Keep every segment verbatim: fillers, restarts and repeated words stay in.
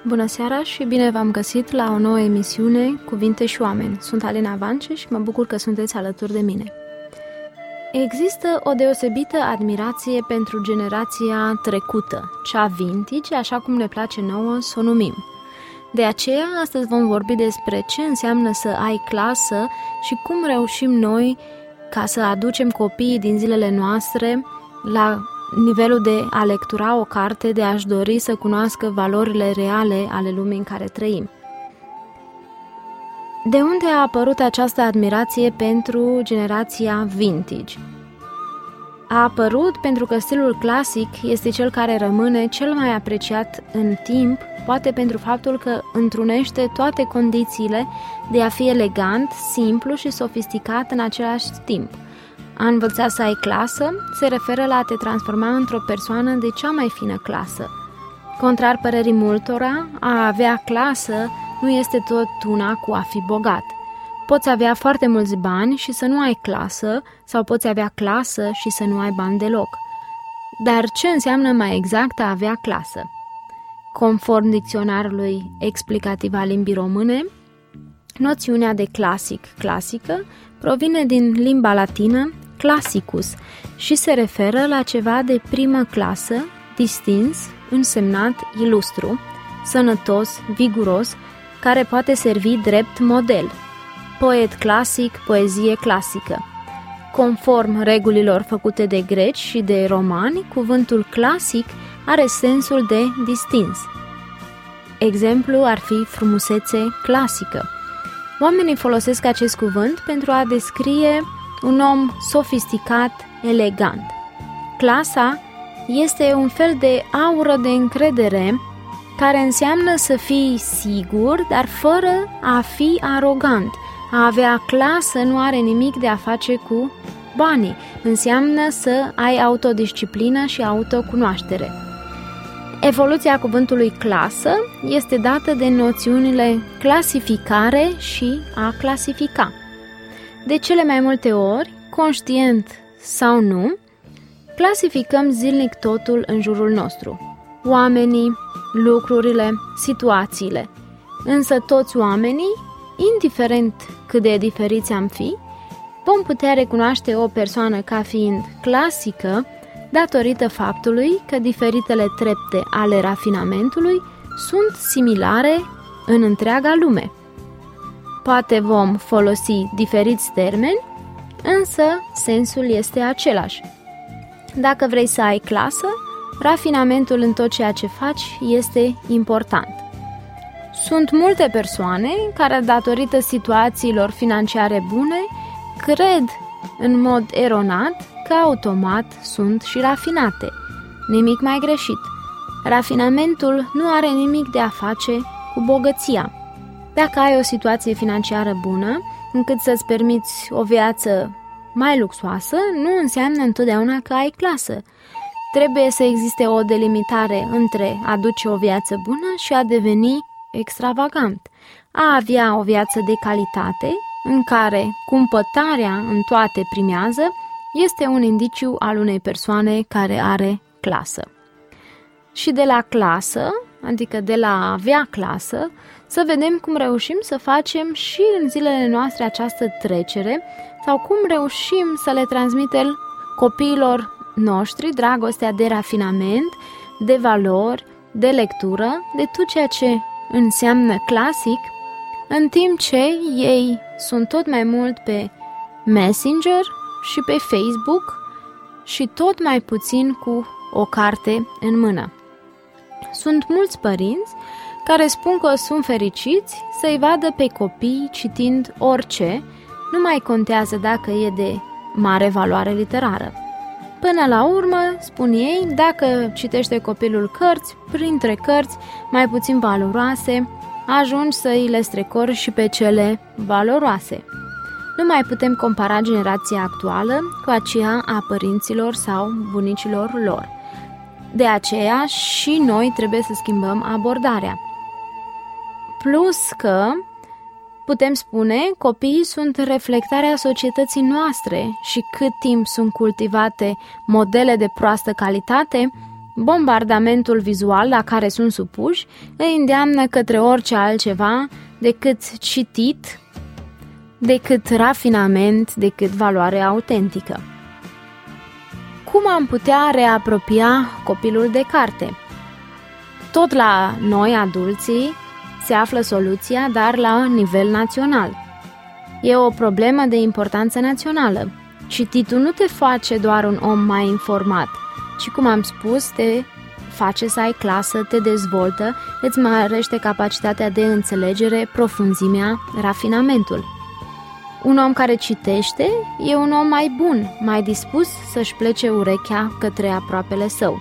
Bună seara și bine v-am găsit la o nouă emisiune Cuvinte și Oameni. Sunt Alina Vance și mă bucur că sunteți alături de mine. Există o deosebită admirație pentru generația trecută, cea vintage, așa cum ne place nouă să o numim. De aceea, astăzi vom vorbi despre ce înseamnă să ai clasă și cum reușim noi ca să aducem copiii din zilele noastre la nivelul de a lectura o carte, de a-și dori să cunoască valorile reale ale lumii în care trăim. De unde a apărut această admirație pentru generația vintage? A apărut pentru că stilul clasic este cel care rămâne cel mai apreciat în timp, poate pentru faptul că întrunește toate condițiile de a fi elegant, simplu și sofisticat în același timp. A învăța să ai clasă se referă la a te transforma într-o persoană de cea mai fină clasă. Contrar părerii multora, a avea clasă nu este tot una cu a fi bogat. Poți avea foarte mulți bani și să nu ai clasă, sau poți avea clasă și să nu ai bani deloc. Dar ce înseamnă mai exact a avea clasă? Conform dicționarului explicativ al limbii române, noțiunea de clasic, clasică, provine din limba latină classicus și se referă la ceva de primă clasă, distins, însemnat ilustru, sănătos, viguros, care poate servi drept model. Poet clasic, poezie clasică. Conform regulilor făcute de greci și de romani, cuvântul clasic are sensul de distins. Exemplu ar fi frumusețe clasică. Oamenii folosesc acest cuvânt pentru a descrie un om sofisticat, elegant. Clasa este un fel de aură de încredere care înseamnă să fii sigur, dar fără a fi arogant. A avea clasă nu are nimic de a face cu banii. Înseamnă să ai autodisciplină și autocunoaștere. Evoluția cuvântului clasă este dată de noțiunile clasificare și a clasifica. De cele mai multe ori, conștient sau nu, clasificăm zilnic totul în jurul nostru. Oamenii, lucrurile, situațiile. Însă toți oamenii, indiferent cât de diferiți am fi, vom putea recunoaște o persoană ca fiind clasică datorită faptului că diferitele trepte ale rafinamentului sunt similare în întreaga lume. Poate vom folosi diferiți termeni, însă sensul este același. Dacă vrei să ai clasă, rafinamentul în tot ceea ce faci este important. Sunt multe persoane care, datorită situațiilor financiare bune, cred în mod eronat că automat sunt și rafinate. Nimic mai greșit. Rafinamentul nu are nimic de a face cu bogăția. Dacă ai o situație financiară bună, încât să-ți permiți o viață mai luxoasă, nu înseamnă întotdeauna că ai clasă. Trebuie să existe o delimitare între a duce o viață bună și a deveni extravagant. A avea o viață de calitate, în care cumpătarea în toate primează, este un indiciu al unei persoane care are clasă. Și de la clasă, adică de la a avea clasă, să vedem cum reușim să facem și în zilele noastre această trecere sau cum reușim să le transmitem copiilor noștri dragostea de rafinament, de valori, de lectură, de tot ceea ce înseamnă clasic, în timp ce ei sunt tot mai mult pe Messenger și pe Facebook și tot mai puțin cu o carte în mână. Sunt mulți părinți care spun că sunt fericiți să-i vadă pe copii citind orice, nu mai contează dacă e de mare valoare literară. Până la urmă, spun ei, dacă citește copilul cărți, printre cărți mai puțin valoroase, ajungi să îi le strecori și pe cele valoroase. Nu mai putem compara generația actuală cu aceea a părinților sau bunicilor lor. De aceea și noi trebuie să schimbăm abordarea. Plus că, putem spune, copiii sunt reflectarea societății noastre și cât timp sunt cultivate modele de proastă calitate, bombardamentul vizual la care sunt supuși îi îndeamnă către orice altceva decât citit, decât rafinament, decât valoare autentică. Cum am putea reapropia copilul de carte? Tot la noi, adulții, se află soluția, dar la nivel național. E o problemă de importanță națională. Cititul nu te face doar un om mai informat, ci, cum am spus, te face să ai clasă, te dezvoltă, îți mărește capacitatea de înțelegere, profunzimea, rafinamentul. Un om care citește e un om mai bun, mai dispus să-și plece urechea către aproapele său.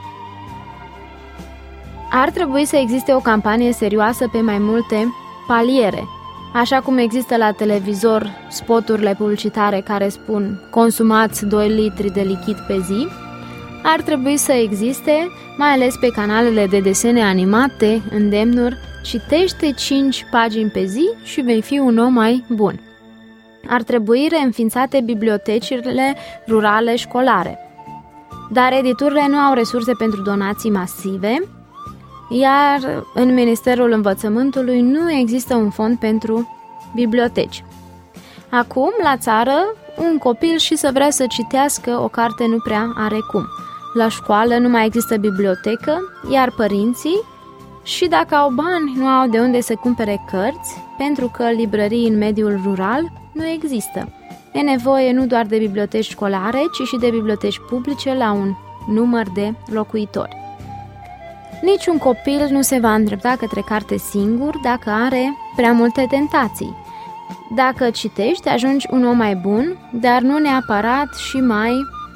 Ar trebui să existe o campanie serioasă pe mai multe paliere. Așa cum există la televizor spoturile publicitare care spun consumați doi litri de lichid pe zi, ar trebui să existe, mai ales pe canalele de desene animate, îndemnuri, citește cinci pagini pe zi și vei fi un om mai bun. Ar trebui reînființate bibliotecile rurale școlare. Dar editurile nu au resurse pentru donații masive, iar în Ministerul Învățământului nu există un fond pentru biblioteci. Acum, la țară, un copil și să vrea să citească o carte nu prea are cum. La școală nu mai există bibliotecă, iar părinții, și dacă au bani, nu au de unde să cumpere cărți, pentru că librării în mediul rural nu există. E nevoie nu doar de biblioteci școlare, ci și de biblioteci publice la un număr de locuitori. Niciun copil nu se va îndrepta către carte singur dacă are prea multe tentații. Dacă citești, ajungi un om mai bun, dar nu neapărat și mai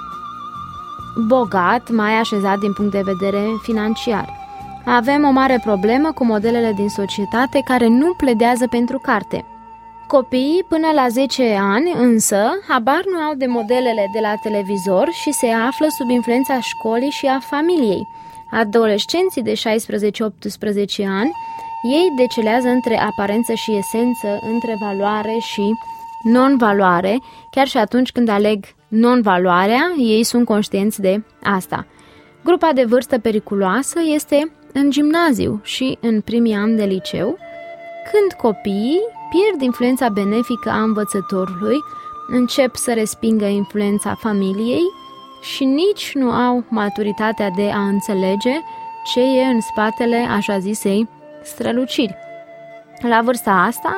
bogat, mai așezat din punct de vedere financiar. Avem o mare problemă cu modelele din societate care nu pledează pentru carte. Copiii până la zece ani, însă, habar nu au de modelele de la televizor și se află sub influența școlii și a familiei. Adolescenții de șaisprezece optsprezece ani, ei decelează între aparență și esență, între valoare și non-valoare, chiar și atunci când aleg non-valoarea, ei sunt conștienți de asta. Grupa de vârstă periculoasă este în gimnaziu și în primii ani de liceu, când copiii pierd influența benefică a învățătorului, încep să respingă influența familiei și nici nu au maturitatea de a înțelege ce e în spatele așa zisei străluciri. La vârsta asta,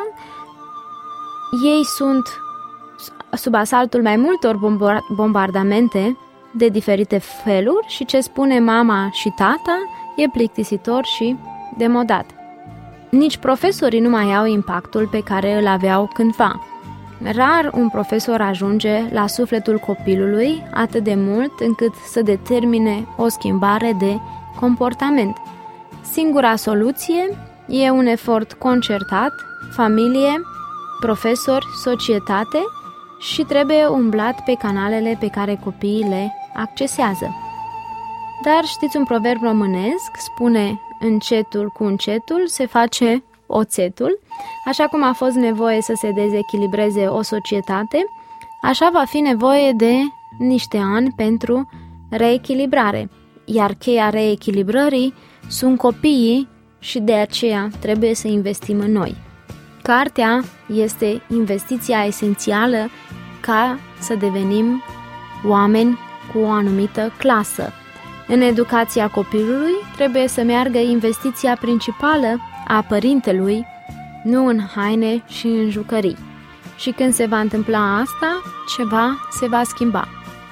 ei sunt sub asaltul mai multor bombardamente de diferite feluri și ce spune mama și tata e plictisitor și demodat. Nici profesorii nu mai au impactul pe care îl aveau cândva. Rar un profesor ajunge la sufletul copilului atât de mult încât să determine o schimbare de comportament. Singura soluție e un efort concertat, familie, profesori, societate și trebuie umblat pe canalele pe care copiii le accesează. Dar știți un proverb românesc, spune încetul cu încetul se face oțetul, așa cum a fost nevoie să se dezechilibreze o societate, așa va fi nevoie de niște ani pentru reechilibrare, iar cheia reechilibrării sunt copiii și de aceea trebuie să investim în noi. Cartea este investiția esențială ca să devenim oameni cu o anumită clasă. În educația copilului trebuie să meargă investiția principală a părintelui, nu în haine și în jucării. Și când se va întâmpla asta, ceva se va schimba.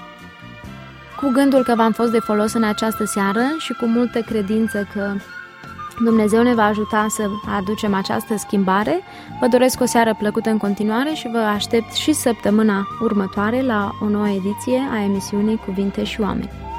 Cu gândul că v-am fost de folos în această seară și cu multă credință că Dumnezeu ne va ajuta să aducem această schimbare, vă doresc o seară plăcută în continuare și vă aștept și săptămâna următoare la o nouă ediție a emisiunii Cuvinte și Oameni.